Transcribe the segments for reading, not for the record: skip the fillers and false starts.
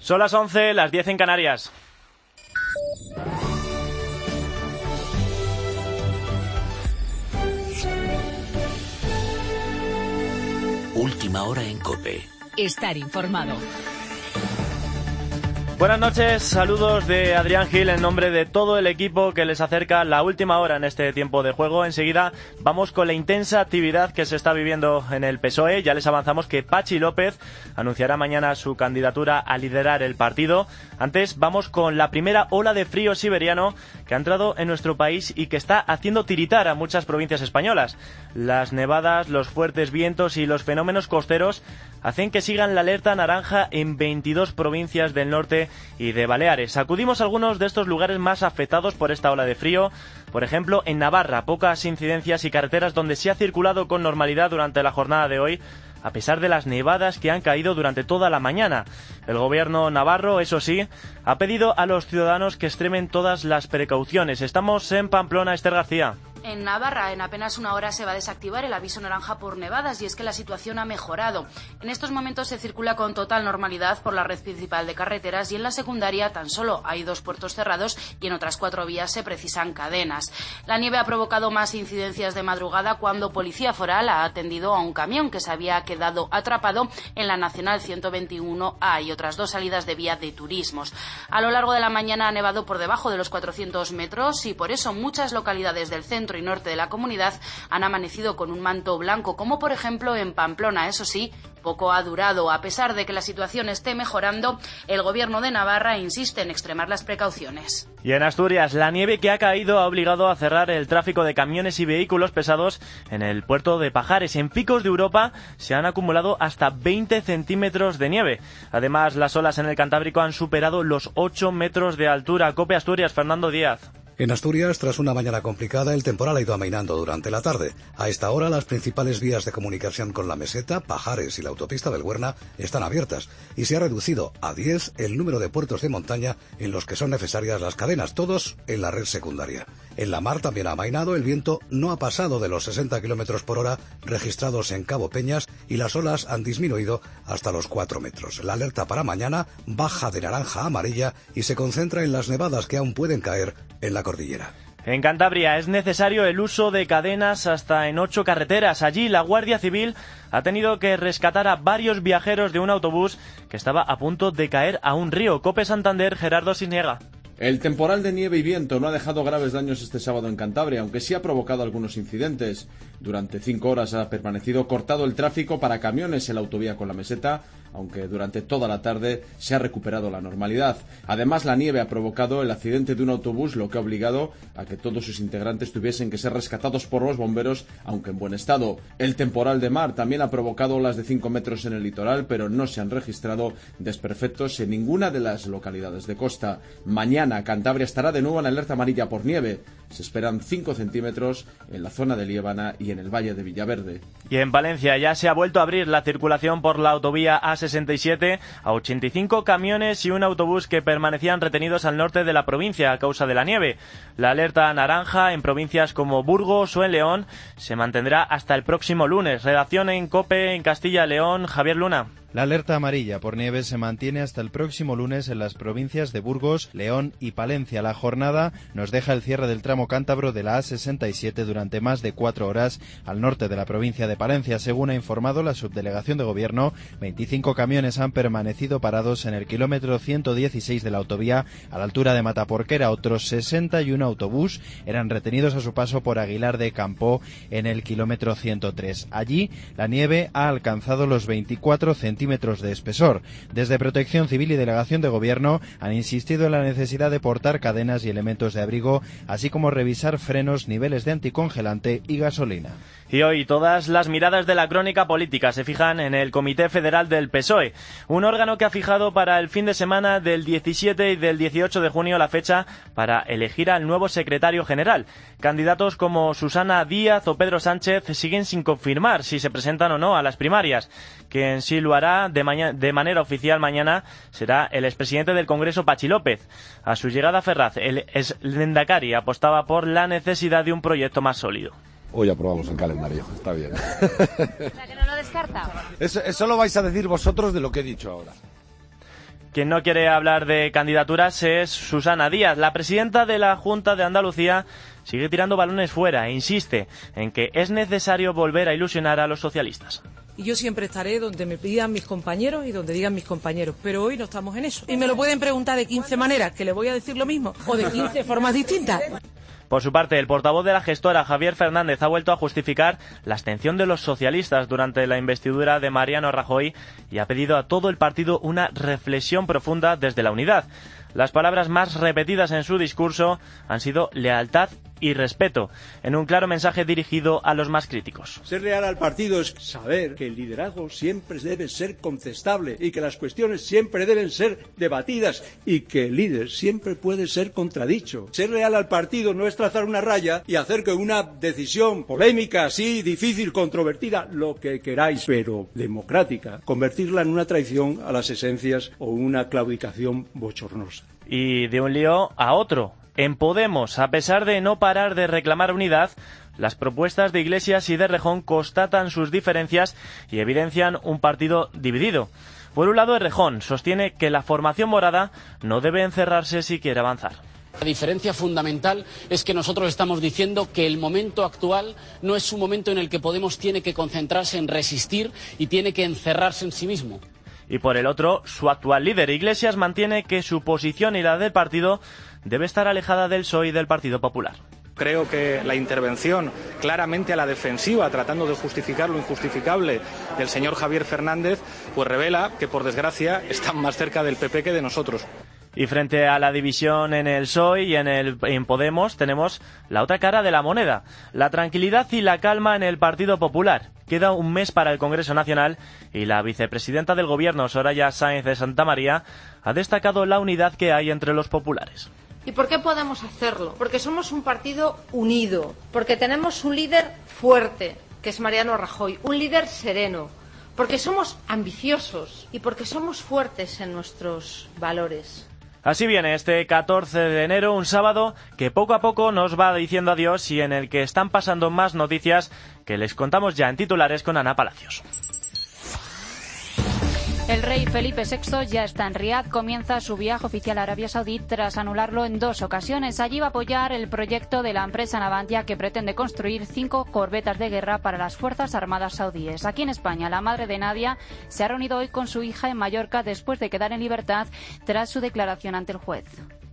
Son las 11, las 10 en Canarias. Última hora en COPE. Estar informado. Buenas noches, saludos de Adrián Gil en nombre de todo el equipo que les acerca la última hora en este tiempo de juego. Enseguida vamos con la intensa actividad que se está viviendo en el PSOE. Ya les avanzamos que Patxi López anunciará mañana su candidatura a liderar el partido. Antes vamos con la primera ola de frío siberiano que ha entrado en nuestro país y que está haciendo tiritar a muchas provincias españolas. Las nevadas, los fuertes vientos y los fenómenos costeros hacen que sigan la alerta naranja en 22 provincias del norte y de Baleares. Acudimos a algunos de estos lugares más afectados por esta ola de frío. Por ejemplo, en Navarra, pocas incidencias y carreteras donde se ha circulado con normalidad durante la jornada de hoy, a pesar de las nevadas que han caído durante toda la mañana. El gobierno navarro, eso sí, ha pedido a los ciudadanos que extremen todas las precauciones. Estamos en Pamplona, Esther García. En Navarra, en apenas una hora se va a desactivar el aviso naranja por nevadas y es que la situación ha mejorado. En estos momentos se circula con total normalidad por la red principal de carreteras y en la secundaria tan solo hay 2 puertos cerrados y en otras 4 vías se precisan cadenas. La nieve ha provocado más incidencias de madrugada cuando Policía Foral ha atendido a un camión que se había quedado atrapado en la Nacional 121A y otras 2 salidas de vía de turismos. A lo largo de la mañana ha nevado por debajo de los 400 metros y por eso muchas localidades del centro y norte de la comunidad han amanecido con un manto blanco, como por ejemplo en Pamplona. Eso sí, poco ha durado. A pesar de que la situación esté mejorando, el gobierno de Navarra insiste en extremar las precauciones. Y en Asturias, la nieve que ha caído ha obligado a cerrar el tráfico de camiones y vehículos pesados en el puerto de Pajares. En picos de Europa se han acumulado hasta 20 centímetros de nieve. Además, las olas en el Cantábrico han superado los 8 metros de altura. COPE Asturias, Fernando Díaz. En Asturias, tras una mañana complicada, el temporal ha ido amainando durante la tarde. A esta hora, las principales vías de comunicación con la meseta, Pajares y la autopista del Huerna están abiertas y se ha reducido a 10 el número de puertos de montaña en los que son necesarias las cadenas, todos en la red secundaria. En la mar también ha amainado, el viento no ha pasado de los 60 km por hora registrados en Cabo Peñas y las olas han disminuido hasta los 4 metros. La alerta para mañana baja de naranja a amarilla y se concentra en las nevadas que aún pueden caer en la cordillera. En Cantabria es necesario el uso de cadenas hasta en 8 carreteras. Allí la Guardia Civil ha tenido que rescatar a varios viajeros de un autobús que estaba a punto de caer a un río. COPE Santander, Gerardo Cisniega. El temporal de nieve y viento no ha dejado graves daños este sábado en Cantabria, aunque sí ha provocado algunos incidentes. Durante 5 horas ha permanecido cortado el tráfico para camiones en la autovía con la meseta, aunque durante toda la tarde se ha recuperado la normalidad. Además, la nieve ha provocado el accidente de un autobús, lo que ha obligado a que todos sus integrantes tuviesen que ser rescatados por los bomberos, aunque en buen estado. El temporal de mar también ha provocado olas de 5 metros en el litoral, pero no se han registrado desperfectos en ninguna de las localidades de costa. Mañana Cantabria estará de nuevo en alerta amarilla por nieve. Se esperan 5 centímetros en la zona de Liébana y en el valle de Villaverde. Y en Valencia ya se ha vuelto a abrir la circulación por la autovía A67 a 85 camiones y un autobús que permanecían retenidos al norte de la provincia a causa de la nieve. La alerta naranja en provincias como Burgos o en León se mantendrá hasta el próximo lunes. Redacción en COPE en Castilla y León, Javier Luna. La alerta amarilla por nieve se mantiene hasta el próximo lunes en las provincias de Burgos, León y Palencia. La jornada nos deja el cierre del tramo cántabro de la A67 durante más de 4 horas al norte de la provincia de Palencia. Según ha informado la subdelegación de gobierno, 25 camiones han permanecido parados en el kilómetro 116 de la autovía a la altura de Mataporquera. Otros 61 autobús eran retenidos a su paso por Aguilar de Campoo en el kilómetro 103. Allí la nieve ha alcanzado los 24 centímetros de espesor. Desde Protección Civil y Delegación de Gobierno han insistido en la necesidad de portar cadenas y elementos de abrigo, así como revisar frenos, niveles de anticongelante y gasolina. Y hoy todas las miradas de la crónica política se fijan en el Comité Federal del PSOE, un órgano que ha fijado para el fin de semana del 17 y del 18 de junio la fecha para elegir al nuevo secretario general. Candidatos como Susana Díaz o Pedro Sánchez siguen sin confirmar si se presentan o no a las primarias. Quien sí lo hará de manera oficial mañana será el expresidente del Congreso, Patxi López. A su llegada a Ferraz, el exlehendakari apostaba por la necesidad de un proyecto más sólido. Hoy aprobamos el calendario, está bien. O sea, que no lo descarta. Eso lo vais a decir vosotros de lo que he dicho ahora. Quien no quiere hablar de candidaturas es Susana Díaz. La presidenta de la Junta de Andalucía sigue tirando balones fuera e insiste en que es necesario volver a ilusionar a los socialistas. Y yo siempre estaré donde me pidan mis compañeros y donde digan mis compañeros, pero hoy no estamos en eso. Y me lo pueden preguntar de 15 maneras, que le voy a decir lo mismo, o de 15 formas distintas. Por su parte, el portavoz de la gestora, Javier Fernández, ha vuelto a justificar la abstención de los socialistas durante la investidura de Mariano Rajoy y ha pedido a todo el partido una reflexión profunda desde la unidad. Las palabras más repetidas en su discurso han sido lealtad y respeto, en un claro mensaje dirigido a los más críticos. Ser leal al partido es saber que el liderazgo siempre debe ser contestable y que las cuestiones siempre deben ser debatidas y que el líder siempre puede ser contradicho. Ser leal al partido no es trazar una raya y hacer que una decisión polémica, así, difícil, controvertida, lo que queráis, pero democrática, convertirla en una traición a las esencias o una claudicación bochornosa. Y de un lío a otro. En Podemos, a pesar de no parar de reclamar unidad, las propuestas de Iglesias y de Errejón constatan sus diferencias y evidencian un partido dividido. Por un lado, Errejón sostiene que la formación morada no debe encerrarse si quiere avanzar. La diferencia fundamental es que nosotros estamos diciendo que el momento actual no es un momento en el que Podemos tiene que concentrarse en resistir y tiene que encerrarse en sí mismo. Y por el otro, su actual líder, Iglesias, mantiene que su posición y la del partido debe estar alejada del PSOE y del Partido Popular. Creo que la intervención claramente a la defensiva, tratando de justificar lo injustificable del señor Javier Fernández, pues revela que, por desgracia, están más cerca del PP que de nosotros. Y frente a la división en el PSOE y en Podemos tenemos la otra cara de la moneda, la tranquilidad y la calma en el Partido Popular. Queda un mes para el Congreso Nacional y la vicepresidenta del Gobierno, Soraya Sáenz de Santamaría, ha destacado la unidad que hay entre los populares. ¿Y por qué podemos hacerlo? Porque somos un partido unido, porque tenemos un líder fuerte, que es Mariano Rajoy, un líder sereno, porque somos ambiciosos y porque somos fuertes en nuestros valores. Así viene este 14 de enero, un sábado que poco a poco nos va diciendo adiós y en el que están pasando más noticias que les contamos ya en titulares con Ana Palacios. El rey Felipe VI ya está en Riad, comienza su viaje oficial a Arabia Saudí tras anularlo en 2 ocasiones. Allí va a apoyar el proyecto de la empresa Navantia que pretende construir 5 corbetas de guerra para las Fuerzas Armadas saudíes. Aquí en España, la madre de Nadia se ha reunido hoy con su hija en Mallorca después de quedar en libertad tras su declaración ante el juez.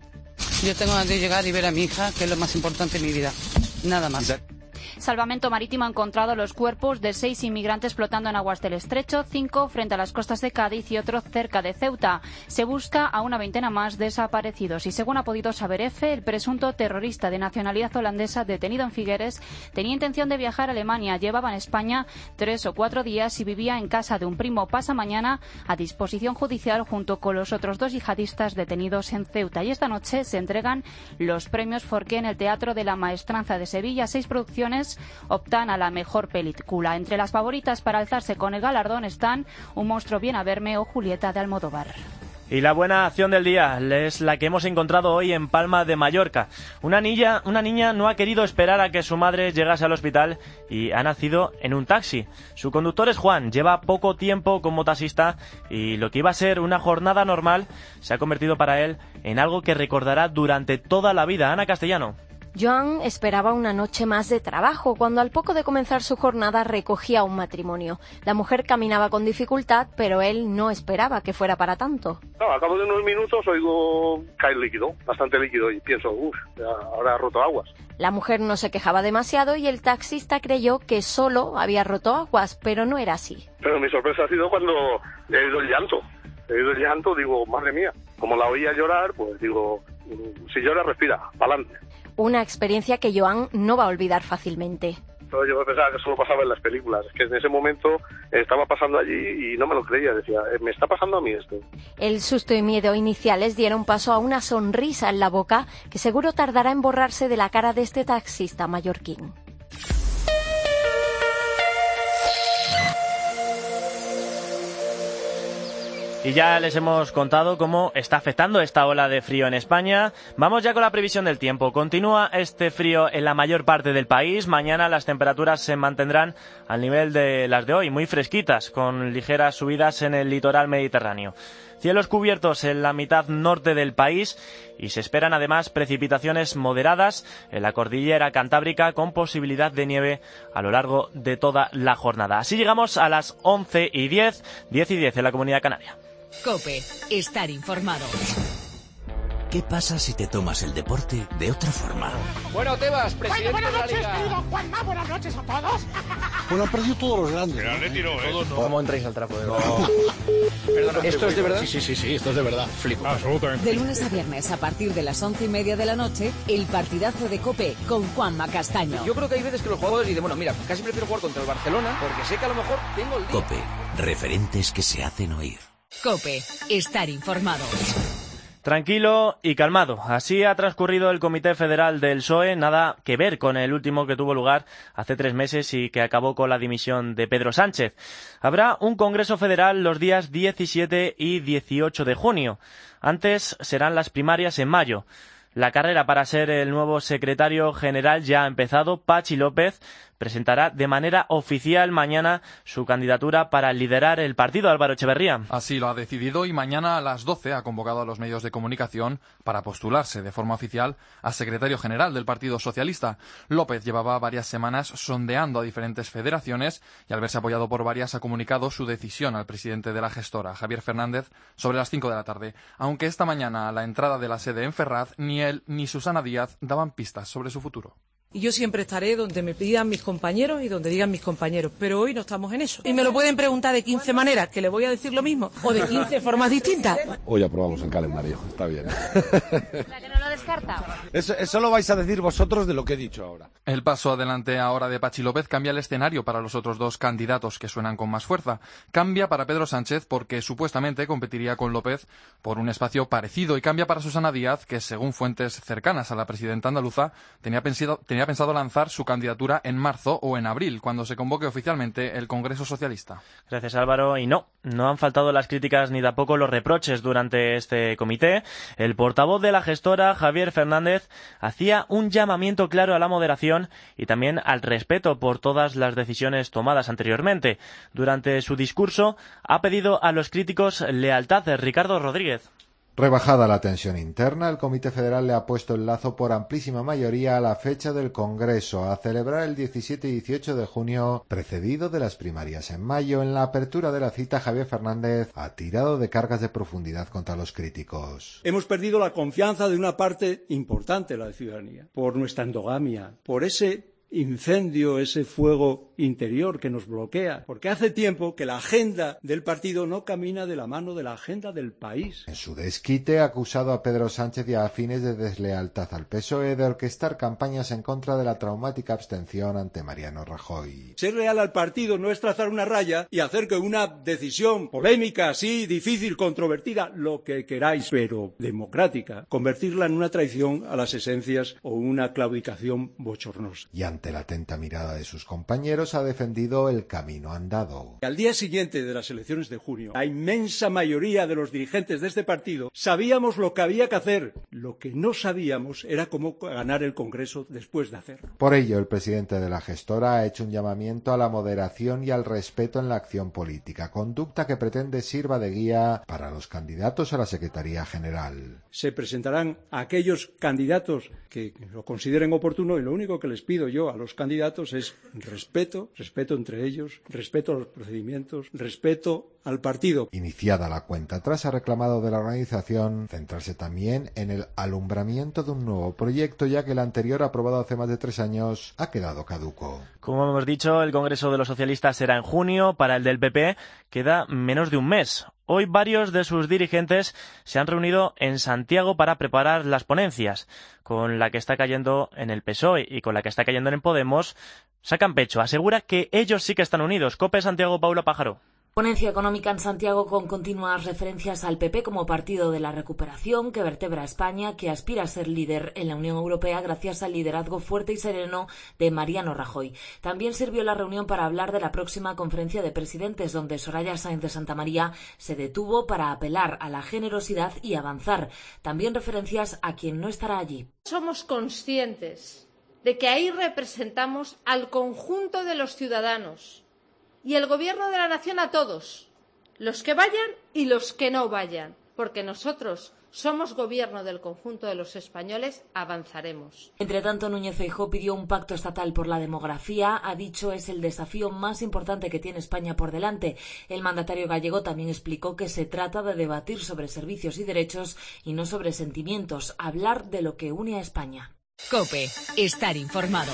Yo tengo ganas de llegar y ver a mi hija, que es lo más importante en mi vida. Nada más. Salvamento Marítimo ha encontrado los cuerpos de 6 inmigrantes flotando en aguas del estrecho, 5 frente a las costas de Cádiz y otro cerca de Ceuta. Se busca a una veintena más desaparecidos y, según ha podido saber EFE, el presunto terrorista de nacionalidad holandesa detenido en Figueres tenía intención de viajar a Alemania. Llevaba en España 3 o 4 días y vivía en casa de un primo. Pasa mañana a disposición judicial junto con los otros 2 yihadistas detenidos en Ceuta. Y esta noche se entregan los premios Forqué en el Teatro de la Maestranza de Sevilla. 6 producciones optan a la mejor película. Entre las favoritas para alzarse con el galardón están Un monstruo viene a verme o Julieta de Almodóvar. Y la buena acción del día es la que hemos encontrado hoy en Palma de Mallorca. Una niña no ha querido esperar a que su madre llegase al hospital y ha nacido en un taxi. Su conductor es Juan, lleva poco tiempo como taxista y lo que iba a ser una jornada normal se ha convertido para él en algo que recordará durante toda la vida. Ana Castellano. Joan esperaba una noche más de trabajo cuando al poco de comenzar su jornada recogía un matrimonio. La mujer caminaba con dificultad, pero él no esperaba que fuera para tanto. No, a cabo de unos minutos oigo caer líquido, bastante líquido, y pienso, ahora ha roto aguas. La mujer no se quejaba demasiado y el taxista creyó que solo había roto aguas, pero no era así. Pero mi sorpresa ha sido cuando he oído el llanto, digo, madre mía, como la oía llorar, pues digo, si llora, respira, pa'lante. Una experiencia que Joan no va a olvidar fácilmente. Yo pensaba que solo pasaba en las películas, es que en ese momento estaba pasando allí y no me lo creía, decía, me está pasando a mí esto. El susto y miedo iniciales dieron paso a una sonrisa en la boca que seguro tardará en borrarse de la cara de este taxista mallorquín. Y ya les hemos contado cómo está afectando esta ola de frío en España. Vamos ya con la previsión del tiempo. Continúa este frío en la mayor parte del país. Mañana las temperaturas se mantendrán al nivel de las de hoy, muy fresquitas, con ligeras subidas en el litoral mediterráneo. Cielos cubiertos en la mitad norte del país y se esperan además precipitaciones moderadas en la cordillera cantábrica con posibilidad de nieve a lo largo de toda la jornada. Así llegamos a las 11:10, 10:10 en la Comunidad Canaria. COPE, estar informado. ¿Qué pasa si te tomas el deporte de otra forma? Bueno, Tebas, presidente buenas noches, de la Liga. querido Juanma, buenas noches a todos. Bueno, han perdido todos los grandes. Pero le tiró, ¿eh? No. ¿Cómo entráis al trapo de Perdona, ¿esto es de verdad? Sí, esto es de verdad. Flipo. De lunes a viernes, a partir de las 11:30 de la noche, el partidazo de COPE con Juanma Castaño. Yo creo que hay veces que los jugadores dicen, bueno, mira, casi prefiero jugar contra el Barcelona porque sé que a lo mejor tengo el día. COPE, referentes que se hacen oír. COPE, estar informado. Tranquilo y calmado. Así ha transcurrido el Comité Federal del PSOE, nada que ver con el último que tuvo lugar hace 3 meses y que acabó con la dimisión de Pedro Sánchez. Habrá un Congreso Federal los días 17 y 18 de junio. Antes serán las primarias en mayo. La carrera para ser el nuevo secretario general ya ha empezado. Pachi López presentará de manera oficial mañana su candidatura para liderar el partido. Álvaro Echeverría. Así lo ha decidido y mañana a las 12 ha convocado a los medios de comunicación para postularse de forma oficial a secretario general del Partido Socialista. López llevaba varias semanas sondeando a diferentes federaciones y al verse apoyado por varias ha comunicado su decisión al presidente de la gestora, Javier Fernández, sobre las 5 de la tarde. Aunque esta mañana a la entrada de la sede en Ferraz ni él ni Susana Díaz daban pistas sobre su futuro. Y yo siempre estaré donde me pidan mis compañeros y donde digan mis compañeros. Pero hoy no estamos en eso. Y me lo pueden preguntar de 15 maneras, que le voy a decir lo mismo, o de 15 formas distintas. Hoy aprobamos el calendario, está bien. ¿La que no lo descarta? Eso lo vais a decir vosotros de lo que he dicho ahora. El paso adelante ahora de Pachi López cambia el escenario para los otros dos candidatos que suenan con más fuerza. Cambia para Pedro Sánchez porque supuestamente competiría con López por un espacio parecido y cambia para Susana Díaz que, según fuentes cercanas a la presidenta andaluza, tenía pensado lanzar su candidatura en marzo o en abril, cuando se convoque oficialmente el Congreso Socialista. Gracias, Álvaro. Y no han faltado las críticas ni tampoco los reproches durante este comité. El portavoz de la gestora, Javier Fernández, hacía un llamamiento claro a la moderación y también al respeto por todas las decisiones tomadas anteriormente. Durante su discurso ha pedido a los críticos lealtad. Ricardo Rodríguez. Rebajada la tensión interna, el Comité Federal le ha puesto el lazo por amplísima mayoría a la fecha del Congreso, a celebrar el 17 y 18 de junio, precedido de las primarias en mayo. En la apertura de la cita, Javier Fernández ha tirado de cargas de profundidad contra los críticos. Hemos perdido la confianza de una parte importante de la ciudadanía, por nuestra endogamia, por ese incendio, ese fuego interior que nos bloquea, porque hace tiempo que la agenda del partido no camina de la mano de la agenda del país. En su desquite ha acusado a Pedro Sánchez y a afines de deslealtad al PSOE de orquestar campañas en contra de la traumática abstención ante Mariano Rajoy. Ser leal al partido no es trazar una raya y hacer que una decisión polémica, así, difícil, controvertida, lo que queráis, pero democrática, convertirla en una traición a las esencias o una claudicación bochornosa. Y ante la atenta mirada de sus compañeros ha defendido el camino andado. Al día siguiente de las elecciones de junio, la inmensa mayoría de los dirigentes de este partido sabíamos lo que había que hacer. Lo que no sabíamos era cómo ganar el Congreso después de hacerlo. Por ello, el presidente de la gestora ha hecho un llamamiento a la moderación y al respeto en la acción política, conducta que pretende sirva de guía para los candidatos a la Secretaría General. Se presentarán aquellos candidatos que lo consideren oportuno y lo único que les pido yo a los candidatos es respeto entre ellos, respeto a los procedimientos, respeto al partido. Iniciada la cuenta atrás, ha reclamado de la organización centrarse también en el alumbramiento de un nuevo proyecto, ya que el anterior, aprobado hace más de 3 años, ha quedado caduco. Como hemos dicho, el Congreso de los Socialistas será en junio. Para el del PP queda menos de un mes. Hoy varios de sus dirigentes se han reunido en Santiago para preparar las ponencias. Con la que está cayendo en el PSOE y con la que está cayendo en Podemos, sacan pecho. Asegura que ellos sí que están unidos. COPE Santiago, Paula Pájaro. Ponencia económica en Santiago con continuas referencias al PP como partido de la recuperación que vertebra a España, que aspira a ser líder en la Unión Europea gracias al liderazgo fuerte y sereno de Mariano Rajoy. También sirvió la reunión para hablar de la próxima conferencia de presidentes, donde Soraya Sáenz de Santamaría se detuvo para apelar a la generosidad y avanzar. También referencias a quien no estará allí. Somos conscientes de que ahí representamos al conjunto de los ciudadanos y el Gobierno de la Nación a todos, los que vayan y los que no vayan, porque nosotros somos gobierno del conjunto de los españoles, avanzaremos. Entre tanto, Núñez Feijóo pidió un pacto estatal por la demografía. Ha dicho es el desafío más importante que tiene España por delante. El mandatario gallego también explicó que se trata de debatir sobre servicios y derechos y no sobre sentimientos, hablar de lo que une a España. COPE, estar informado.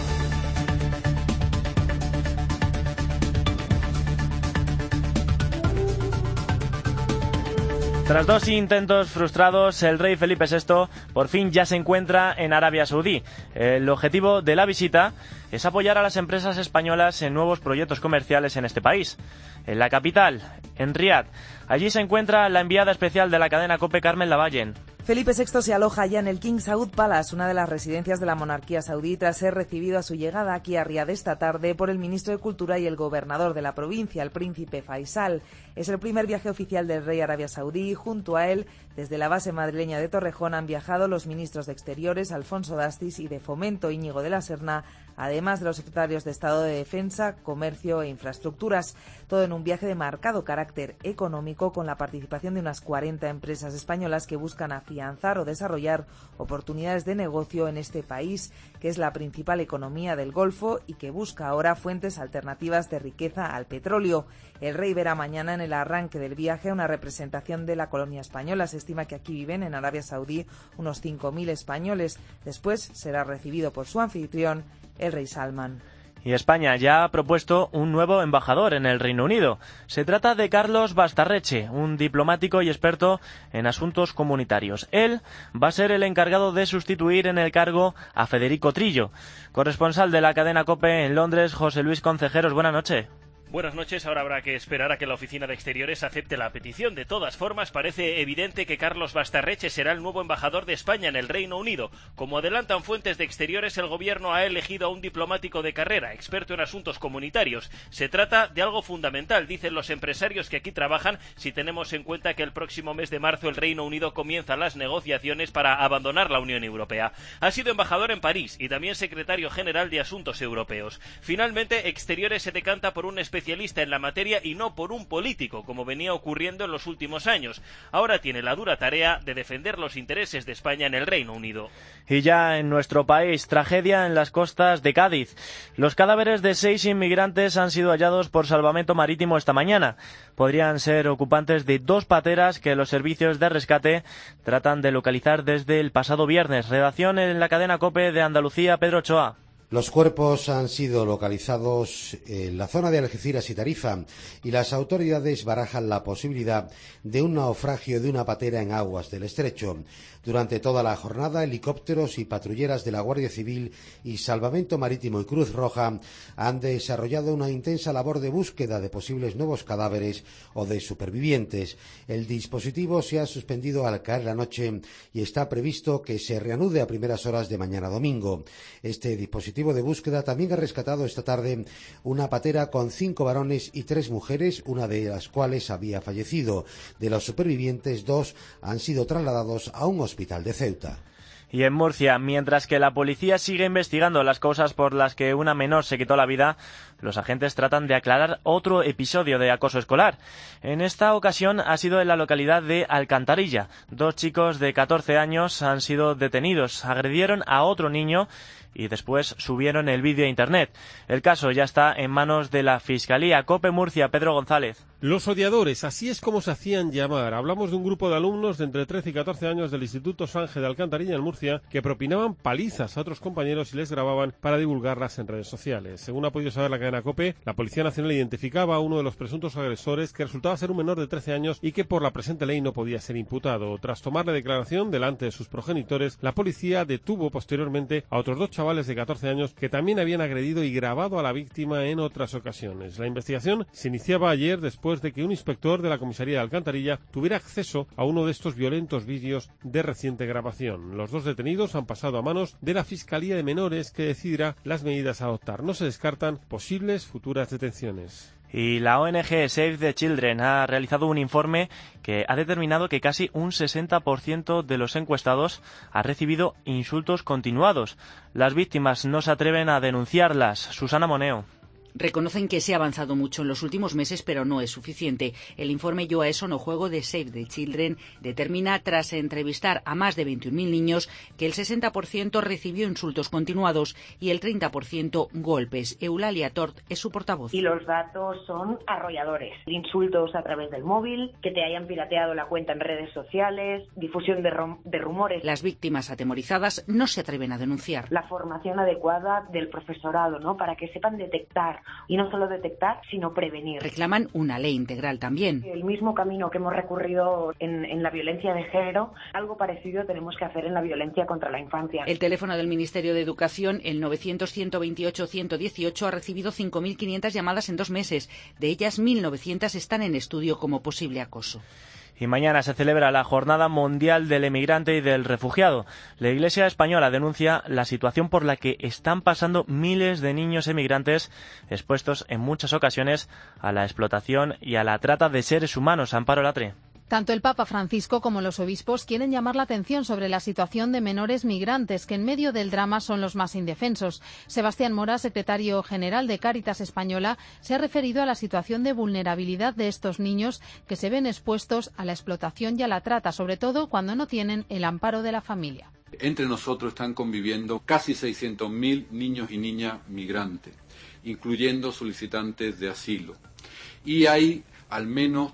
Tras 2 intentos frustrados, el rey Felipe VI por fin ya se encuentra en Arabia Saudí. El objetivo de la visita es apoyar a las empresas españolas en nuevos proyectos comerciales en este país. En la capital, en Riad, allí se encuentra la enviada especial de la cadena COPE, Carmen Lavallen. Felipe VI se aloja ya en el King Saud Palace, una de las residencias de la monarquía saudí, tras ser recibido a su llegada aquí a Riad esta tarde por el ministro de Cultura y el gobernador de la provincia, el príncipe Faisal. Es el primer viaje oficial del rey a Arabia Saudí. Junto a él, desde la base madrileña de Torrejón, han viajado los ministros de Exteriores, Alfonso Dastis, y de Fomento, Íñigo de la Serna, además de los secretarios de Estado de Defensa, Comercio e Infraestructuras. Todo en un viaje de marcado carácter económico, con la participación de unas 40 empresas españolas que buscan afianzar o desarrollar oportunidades de negocio en este país, que es la principal economía del Golfo y que busca ahora fuentes alternativas de riqueza al petróleo. El rey verá mañana, en el arranque del viaje, una representación de la colonia española. Se estima que aquí viven, en Arabia Saudí, unos 5.000 españoles. Después será recibido por su anfitrión, el rey Salman. Y España ya ha propuesto un nuevo embajador en el Reino Unido. Se trata de Carlos Bastarreche, un diplomático y experto en asuntos comunitarios. Él va a ser el encargado de sustituir en el cargo a Federico Trillo. Corresponsal de la cadena COPE en Londres, José Luis Concejeros, buenas noches. Buenas noches. Ahora habrá que esperar a que la Oficina de Exteriores acepte la petición. De todas formas, parece evidente que Carlos Bastarreche será el nuevo embajador de España en el Reino Unido. Como adelantan fuentes de Exteriores, el gobierno ha elegido a un diplomático de carrera, experto en asuntos comunitarios. Se trata de algo fundamental, dicen los empresarios que aquí trabajan, si tenemos en cuenta que el próximo mes de marzo el Reino Unido comienza las negociaciones para abandonar la Unión Europea. Ha sido embajador en París y también secretario general de Asuntos Europeos. Finalmente, Exteriores se decanta por un especialista en la materia y no por un político, como venía ocurriendo en los últimos años. Ahora tiene la dura tarea de defender los intereses de España en el Reino Unido. Y ya en nuestro país, tragedia en las costas de Cádiz. Los cadáveres de 6 inmigrantes han sido hallados por salvamento marítimo esta mañana. Podrían ser ocupantes de 2 pateras que los servicios de rescate tratan de localizar desde el pasado viernes. Redacción en la cadena COPE de Andalucía, Pedro Ochoa. Los cuerpos han sido localizados en la zona de Algeciras y Tarifa y las autoridades barajan la posibilidad de un naufragio de una patera en aguas del estrecho. Durante toda la jornada, helicópteros y patrulleras de la Guardia Civil y Salvamento Marítimo y Cruz Roja han desarrollado una intensa labor de búsqueda de posibles nuevos cadáveres o de supervivientes. El dispositivo se ha suspendido al caer la noche y está previsto que se reanude a primeras horas de mañana domingo. Este dispositivo de búsqueda también ha rescatado esta tarde una patera con 5 varones y 3 mujeres, una de las cuales había fallecido. De los supervivientes, 2 han sido trasladados a un hospital de Ceuta. Y en Murcia, mientras que la policía sigue investigando las causas por las que una menor se quitó la vida, los agentes tratan de aclarar otro episodio de acoso escolar. En esta ocasión ha sido en la localidad de Alcantarilla. 2 chicos de 14 años han sido detenidos, agredieron a otro niño y después subieron el vídeo a internet. El caso ya está en manos de la Fiscalía. COPE Murcia, Pedro González. Los odiadores, así es como se hacían llamar. Hablamos de un grupo de alumnos de entre 13 y 14 años del Instituto Sange de Alcantarilla en Murcia que propinaban palizas a otros compañeros y les grababan para divulgarlas en redes sociales. Según ha podido saber la cadena COPE, la Policía Nacional identificaba a uno de los presuntos agresores, que resultaba ser un menor de 13 años y que por la presente ley no podía ser imputado. Tras tomarle declaración delante de sus progenitores, la policía detuvo posteriormente a otros 2 chavales de 14 años que también habían agredido y grabado a la víctima en otras ocasiones. La investigación se iniciaba ayer después de que un inspector de la comisaría de Alcantarilla tuviera acceso a uno de estos violentos vídeos de reciente grabación. Los 2 detenidos han pasado a manos de la Fiscalía de Menores, que decidirá las medidas a adoptar. No se descartan posibles futuras detenciones. Y la ONG Save the Children ha realizado un informe que ha determinado que casi un 60% de los encuestados ha recibido insultos continuados. Las víctimas no se atreven a denunciarlas. Susana Moneo. Reconocen que se ha avanzado mucho en los últimos meses, pero no es suficiente. El informe Yo a eso no juego de Save the Children determina, tras entrevistar a más de 21.000 niños, que el 60% recibió insultos continuados y el 30% golpes. Eulalia Tort es su portavoz. Y los datos son arrolladores. Insultos a través del móvil, que te hayan pirateado la cuenta en redes sociales, difusión de rumores. Las víctimas atemorizadas no se atreven a denunciar. La formación adecuada del profesorado, ¿no?, para que sepan detectar, y no solo detectar, sino prevenir. Reclaman una ley integral también. El mismo camino que hemos recurrido en la violencia de género, algo parecido tenemos que hacer en la violencia contra la infancia. El teléfono del Ministerio de Educación, el 900-128-118, ha recibido 5.500 llamadas en 2 meses. De ellas, 1.900 están en estudio como posible acoso. Y mañana se celebra la Jornada Mundial del Emigrante y del Refugiado. La Iglesia española denuncia la situación por la que están pasando miles de niños emigrantes expuestos en muchas ocasiones a la explotación y a la trata de seres humanos. Amparo Latre. Tanto el Papa Francisco como los obispos quieren llamar la atención sobre la situación de menores migrantes, que en medio del drama son los más indefensos. Sebastián Mora, secretario general de Cáritas Española, se ha referido a la situación de vulnerabilidad de estos niños que se ven expuestos a la explotación y a la trata, sobre todo cuando no tienen el amparo de la familia. Entre nosotros están conviviendo casi 600.000 niños y niñas migrantes, incluyendo solicitantes de asilo. Y hay al menos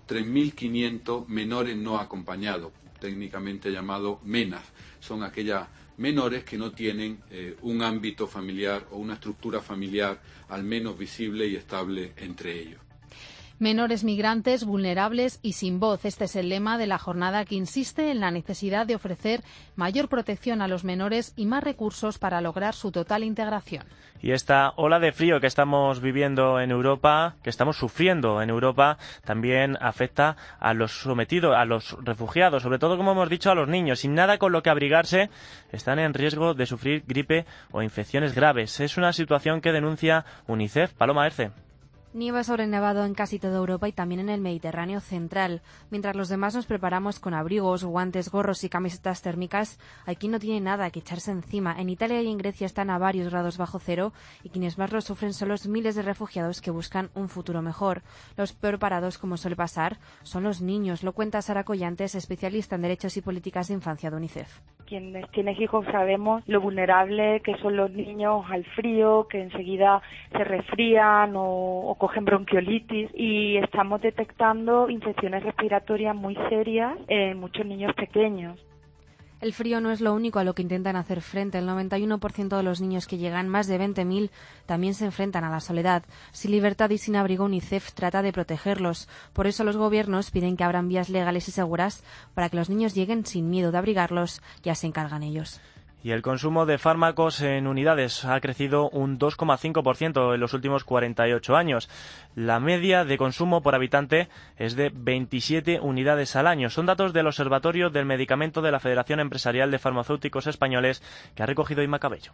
3.500 menores no acompañados, técnicamente llamados MENAs. Son aquellas menores que no tienen un ámbito familiar o una estructura familiar al menos visible y estable entre ellos. Menores migrantes, vulnerables y sin voz. Este es el lema de la jornada, que insiste en la necesidad de ofrecer mayor protección a los menores y más recursos para lograr su total integración. Y esta ola de frío que estamos viviendo en Europa, que estamos sufriendo en Europa, también afecta a los sometidos, a los refugiados, sobre todo, como hemos dicho, a los niños. Sin nada con lo que abrigarse, están en riesgo de sufrir gripe o infecciones graves. Es una situación que denuncia UNICEF. Paloma Erce. Nieva sobre nevado en casi toda Europa y también en el Mediterráneo central. Mientras los demás nos preparamos con abrigos, guantes, gorros y camisetas térmicas, aquí no tiene nada que echarse encima. En Italia y en Grecia están a varios grados bajo cero y quienes más lo sufren son los miles de refugiados que buscan un futuro mejor. Los peor parados, como suele pasar, son los niños. Lo cuenta Sara Collantes, especialista en Derechos y Políticas de Infancia de UNICEF. Quienes tienen hijos sabemos lo vulnerable que son los niños al frío, que enseguida se resfrían o cogen bronquiolitis, y estamos detectando infecciones respiratorias muy serias en muchos niños pequeños. El frío no es lo único a lo que intentan hacer frente. El 91% de los niños que llegan, más de 20.000, también se enfrentan a la soledad. Sin libertad y sin abrigo, UNICEF trata de protegerlos. Por eso los gobiernos piden que abran vías legales y seguras para que los niños lleguen sin miedo de abrigarlos. Ya se encargan ellos. Y el consumo de fármacos en unidades ha crecido un 2,5% en los últimos 48 años. La media de consumo por habitante es de 27 unidades al año. Son datos del Observatorio del Medicamento de la Federación Empresarial de Farmacéuticos Españoles, que ha recogido Inma Cabello.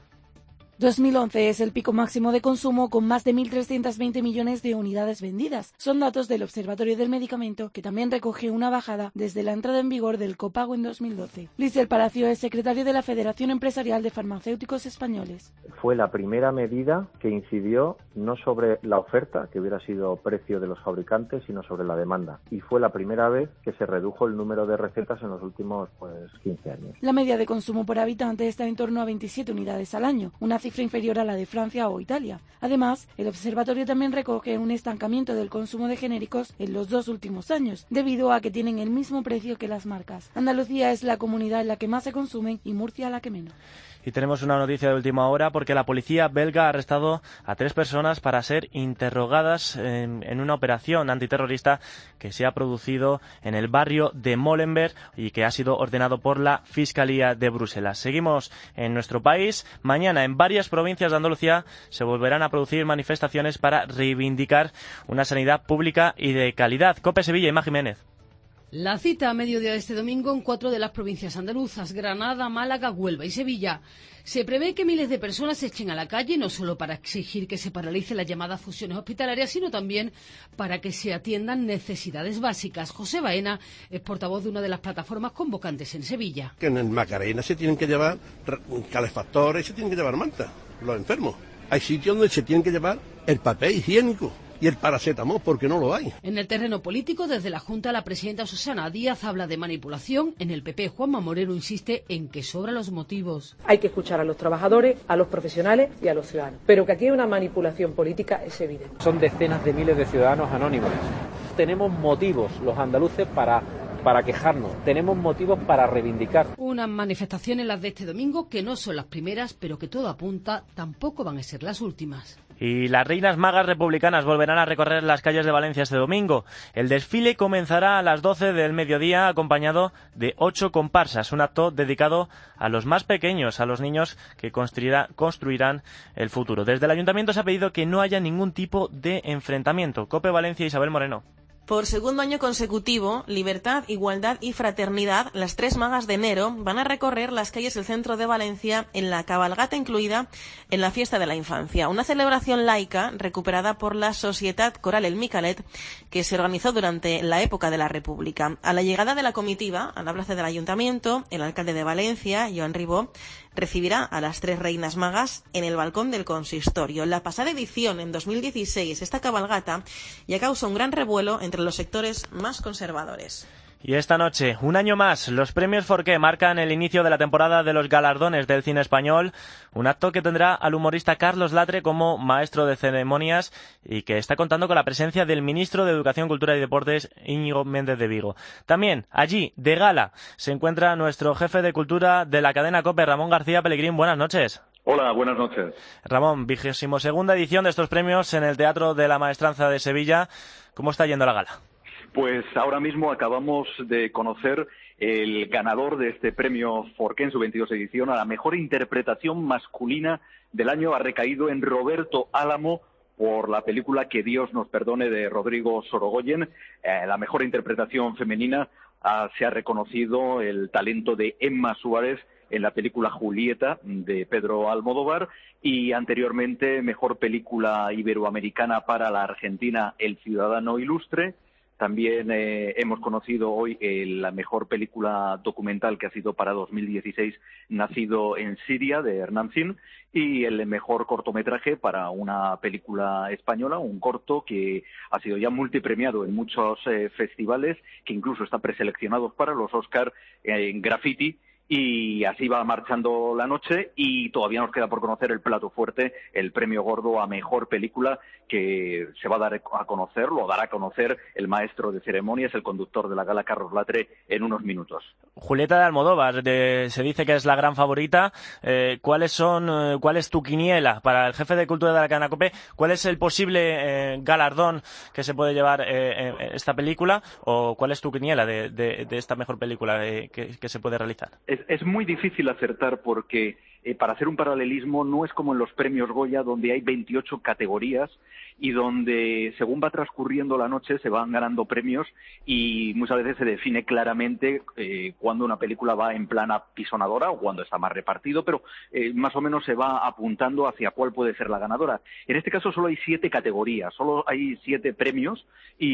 2011 es el pico máximo de consumo, con más de 1.320 millones de unidades vendidas. Son datos del Observatorio del Medicamento, que también recoge una bajada desde la entrada en vigor del copago en 2012. Luis del Palacio es secretario de la Federación Empresarial de Farmacéuticos Españoles. Fue la primera medida que incidió no sobre la oferta, que hubiera sido precio de los fabricantes, sino sobre la demanda. Y fue la primera vez que se redujo el número de recetas en los últimos 15 años. La media de consumo por habitante está en torno a 27 unidades al año, una cifra inferior a la de Francia o Italia. Además, el observatorio también recoge un estancamiento del consumo de genéricos en los 2 últimos años, debido a que tienen el mismo precio que las marcas. Andalucía es la comunidad en la que más se consumen y Murcia la que menos. Y tenemos una noticia de última hora, porque la policía belga ha arrestado a 3 personas para ser interrogadas en una operación antiterrorista que se ha producido en el barrio de Molenbeek y que ha sido ordenado por la Fiscalía de Bruselas. Seguimos en nuestro país. Mañana en varias provincias de Andalucía se volverán a producir manifestaciones para reivindicar una sanidad pública y de calidad. COPE Sevilla, Inma Jiménez. La cita a mediodía de este domingo en 4 de las provincias andaluzas: Granada, Málaga, Huelva y Sevilla. Se prevé que miles de personas se echen a la calle, no solo para exigir que se paralice las llamadas fusiones hospitalarias, sino también para que se atiendan necesidades básicas. José Baena es portavoz de una de las plataformas convocantes en Sevilla. Que en el Macarena se tienen que llevar calefactores, se tienen que llevar mantas los enfermos. Hay sitios donde se tienen que llevar el papel higiénico y el paracetamol porque no lo hay. En el terreno político, desde la Junta, la presidenta Susana Díaz habla de manipulación. En el PP, Juanma Moreno insiste en que sobran los motivos. Hay que escuchar a los trabajadores, a los profesionales y a los ciudadanos. Pero que aquí hay una manipulación política es evidente. Son decenas de miles de ciudadanos anónimos. Tenemos motivos, los andaluces, para quejarnos. Tenemos motivos para reivindicar. Unas manifestaciones, las de este domingo, que no son las primeras, pero que todo apunta, tampoco van a ser las últimas. Y las reinas magas republicanas volverán a recorrer las calles de Valencia este domingo. El desfile comenzará a las 12 del mediodía, acompañado de 8 comparsas, un acto dedicado a los más pequeños, a los niños que construirán el futuro. Desde el ayuntamiento se ha pedido que no haya ningún tipo de enfrentamiento. COPE Valencia, Isabel Moreno. Por segundo año consecutivo, Libertad, Igualdad y Fraternidad, las tres magas de enero, van a recorrer las calles del centro de Valencia en la cabalgata incluida en la Fiesta de la Infancia, una celebración laica recuperada por la Societat Coral El Micalet, que se organizó durante la época de la República. A la llegada de la comitiva a la plaza del Ayuntamiento, el alcalde de Valencia, Joan Ribó, recibirá a las tres reinas magas en el balcón del consistorio. La pasada edición, en 2016, esta cabalgata ya causó un gran revuelo entre los sectores más conservadores. Y esta noche, un año más, los premios Forqué marcan el inicio de la temporada de los galardones del cine español, un acto que tendrá al humorista Carlos Latre como maestro de ceremonias y que está contando con la presencia del ministro de Educación, Cultura y Deportes, Íñigo Méndez de Vigo. También, allí, de gala, se encuentra nuestro jefe de cultura de la cadena COPE, Ramón García Pellegrín. Buenas noches. Hola, buenas noches. Ramón, 22ª edición de estos premios en el Teatro de la Maestranza de Sevilla. ¿Cómo está yendo la gala? Pues ahora mismo acabamos de conocer el ganador de este premio Forqué en su 22 edición a la mejor interpretación masculina del año. Ha recaído en Roberto Álamo por la película Que Dios nos perdone de Rodrigo Sorogoyen. La mejor interpretación femenina se ha reconocido el talento de Emma Suárez en la película Julieta de Pedro Almodóvar y anteriormente mejor película iberoamericana para la Argentina El Ciudadano Ilustre. También hemos conocido hoy la mejor película documental que ha sido para 2016, Nacido en Siria, de Hernán Zin, y el mejor cortometraje para una película española, un corto que ha sido ya multipremiado en muchos festivales, que incluso está preseleccionado para los Oscar en Graffiti. Y así va marchando la noche y todavía nos queda por conocer el plato fuerte, el premio gordo a mejor película que se va a dar a conocer, lo dará a conocer el maestro de ceremonias, el conductor de la gala, Carlos Latre, en unos minutos. Julieta de Almodóvar, se dice que es la gran favorita. ¿Cuál es tu quiniela para el jefe de cultura de la cadena COPE? ¿Cuál es el posible galardón que se puede llevar esta película? ¿O cuál es tu quiniela de esta mejor película que se puede realizar? Es muy difícil acertar porque para hacer un paralelismo no es como en los premios Goya donde hay 28 categorías y donde según va transcurriendo la noche se van ganando premios y muchas veces se define claramente cuando una película va en plan apisonadora o cuando está más repartido, pero más o menos se va apuntando hacia cuál puede ser la ganadora. En este caso solo hay 7 categorías, solo hay 7 premios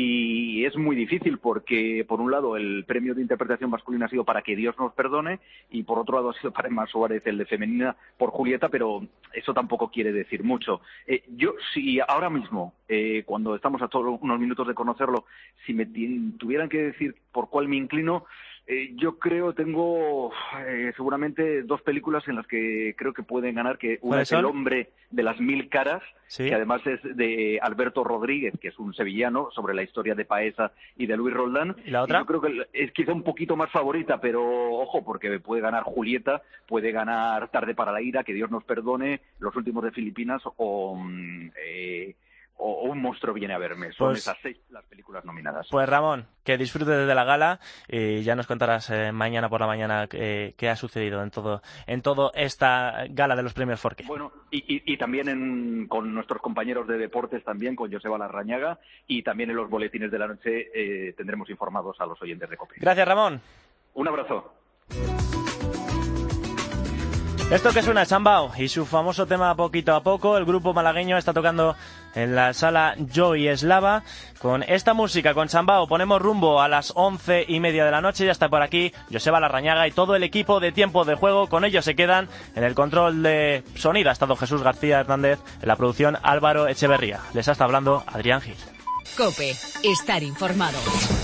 y es muy difícil porque por un lado el premio de interpretación masculina ha sido para Que Dios nos perdone y por otro lado ha sido para Emma Suárez el de femenina por Julieta, pero eso tampoco quiere decir mucho. Yo, si ahora mismo, cuando estamos a todos unos minutos de conocerlo, si me tuvieran que decir por cuál me inclino, yo creo tengo seguramente 2 películas en las que creo que pueden ganar, que una es El hombre de las 1000 caras, ¿sí?, que además es de Alberto Rodríguez, que es un sevillano, sobre la historia de Paesa y de Luis Roldán. ¿Y la otra? Y yo creo que es quizá un poquito más favorita, pero ojo, porque puede ganar Julieta, puede ganar Tarde para la ira, Que Dios nos perdone, Los últimos de Filipinas o Un monstruo viene a verme. Son esas 6 las películas nominadas. Pues Ramón, que disfrutes de la gala y ya nos contarás mañana por la mañana qué ha sucedido en todo esta gala de los premios Forqué. Bueno, y también con nuestros compañeros de deportes también, con Joseba Larrañaga, y también en los boletines de la noche tendremos informados a los oyentes de COPE. Gracias, Ramón. Un abrazo. Esto que suena es Sambao y su famoso tema Poquito a Poco. El grupo malagueño está tocando en la sala Joy Eslava. Con esta música, con Sambao, ponemos rumbo a las 11:30 de la noche. Ya está por aquí Joseba Larrañaga y todo el equipo de Tiempo de Juego. Con ellos se quedan en el control de sonido. Ha estado Jesús García Hernández, en la producción Álvaro Echeverría. Les ha estado hablando Adrián Gil. COPE, estar informado.